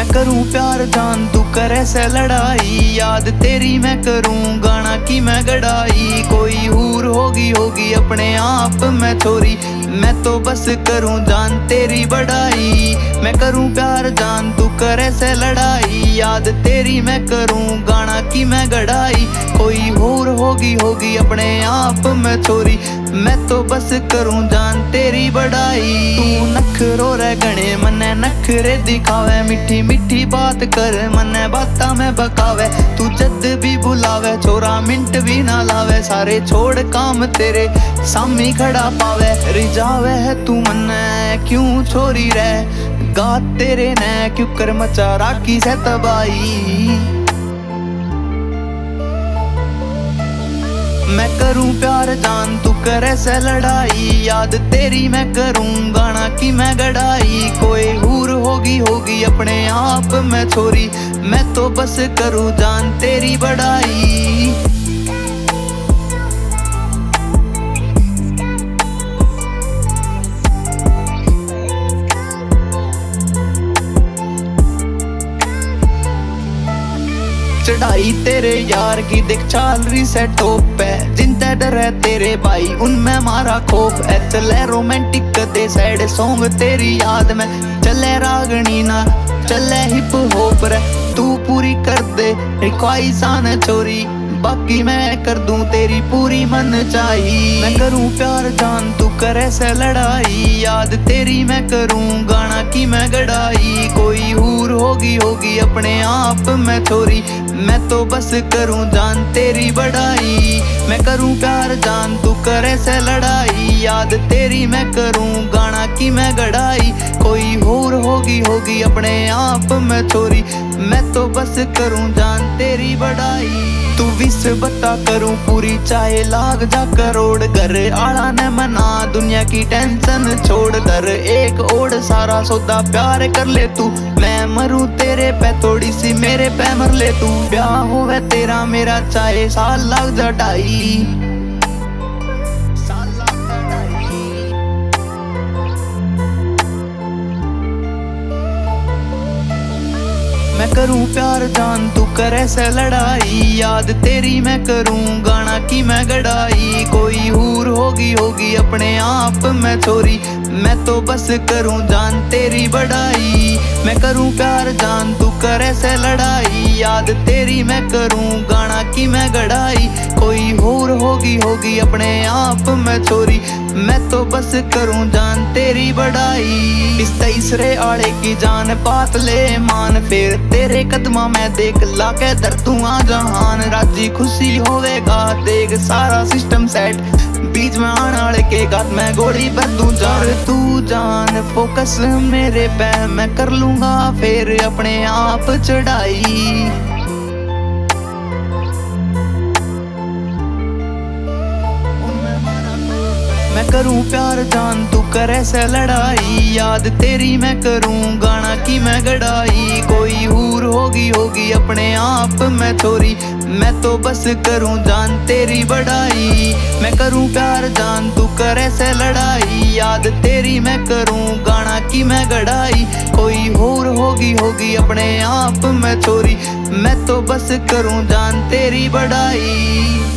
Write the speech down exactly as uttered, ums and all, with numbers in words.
करूं प्यार जान तू करे से लड़ाई, याद तेरी मैं करूं गाना की मैं गड़ाई। कोई हूर होगी होगी अपने आप में छोरी, मैं तो बस करूं जान तेरी बढ़ाई। मैं करूं प्यार जान तू करे से लड़ाई, याद तेरी मैं करूं गाना की मैं गड़ाई। कोई हूर होगी होगी अपने आप में छोरी, मैं तो बस करूं जान तेरी बढ़ाई। तू नखरो रे गणे मने नखरे दिखावे, मीठी मीठी बात कर मने बाता में बकावे। तू जद भी बुलावे छोरा मिंट भी ना लावे, सारे छोड़ काम तेरे सामी खड़ा पावे। रिझावे है तू मने क्यों छोरी रे, गा तेरे ने क्यों कर मचा राखी से तबाही। मैं करूं प्यार जान तू करे से लड़ाई, याद तेरी मैं करूं गाना की मैं गड़ाई। कोई हूर होगी होगी अपने आप में छोरी, मैं तो बस करूं जान तेरी बढ़ाई। चढ़ाई तेरे यार की देख चाल रही से टॉप है, जिनते डर है तेरे भाई उनमें मारा खोफ है। चले रोमांटिक दे सैड सॉन्ग तेरी याद में, चले रागनी ना चले हिप हॉप रे। तू पूरी कर दे ख्वाहिशान छोरी, बाकी मैं कर दूं तेरी पूरी मन चाही। मैं करूं प्यार जान तू करे से लड़ाई, याद तेरी मैं करूं गाना की मैं गड़ाई। कोई हूर होगी होगी अपने आप में छोरी, मैं तो बस करूं जान तेरी बढ़ाई। मैं करूं प्यार जान तू करे से लड़ाई, याद तेरी मैं करूं गाना की मैं गड़ाई। कोई हूर होगी होगी अपने आप में छोरी, मैं तो बस करूं जान तेरी बढ़ाई। तू विस बता करूं पूरी चाहे लाग जा करोड़, घर आला ने मना दुनिया की टेंशन छोड़। दर एक ओढ़ सारा सौदा प्यार कर ले तू, मैं मरूं तेरे पे थोड़ी सी मेरे पे मर ले तू। ब्याह होवे तेरा मेरा चाहे साल लाग जा ढाई। मैं करूं प्यार जान तू करे से लड़ाई, याद तेरी मैं करूं गाना की मैं गड़ाई। कोई हूर होगी होगी अपने आप में छोरी, मैं तो बस करूं जान तेरी बढ़ाई। मैं करूं प्यार जान तू करे से लड़ाई, याद तेरी मैं करूं गाना की मैं गड़ाई। कोई हूर होगी होगी अपने आप में छोरी, मैं तो बस करूं जान तेरी बढ़ाई। इस तीसरे आड़े की जान पात ले मान, फिर तेरे कदमा में देख लाके दर तू आ जहान। राजी खुशी होवेगा देख सारा सिस्टम सेट, बीच में आने वाले के गात में गोली पर तू जान। तू जान फोकस मेरे पे मैं कर लूंगा फिर अपने आप चढ़ाई। मैं करूं प्यार जान तू करे से लड़ाई, याद तेरी मैं करूं गाना की मैं गड़ाई। कोई हूर होगी होगी अपने आप में छोरी, मैं तो बस करूं जान तेरी बढ़ाई। मैं करूं प्यार जान तू करे से लड़ाई, याद तेरी मैं करूं गाना की मैं गड़ाई। कोई हूर होगी होगी अपने आप में छोरी, मैं तो बस करूं जान तेरी बढ़ाई।